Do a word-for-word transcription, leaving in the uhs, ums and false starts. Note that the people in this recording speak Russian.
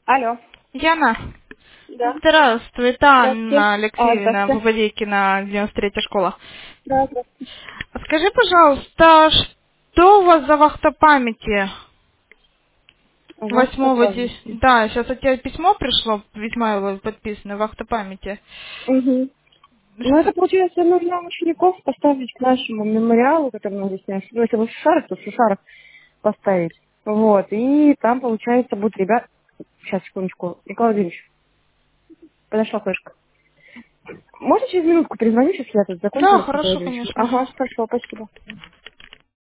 Алло. Яна, Да. здравствуй, это Здравствуйте. Анна А, Алексеевна, здравствуйте. Выводейкина, девяносто третья школа. Да, здравствуйте. Скажи, пожалуйста, что у вас за вахта памяти? Вахта Восьмого ди... памяти. Да, сейчас от тебя письмо пришло, весьма его подписано, вахта памяти. Угу. Ну, это, Ш- получается, нужно учеников поставить к нашему мемориалу, который мы здесь сняли. Ну, если вы в Шушарах, то в Шушарах поставить. Вот. И там, получается, будут ребят... Сейчас, секундочку. Николай Владимирович, подошла флешка. Можно через минутку перезвонить, если я тут закончила Да, с Николаем хорошо, Владимировичем? конечно. Ага, хорошо, спасибо.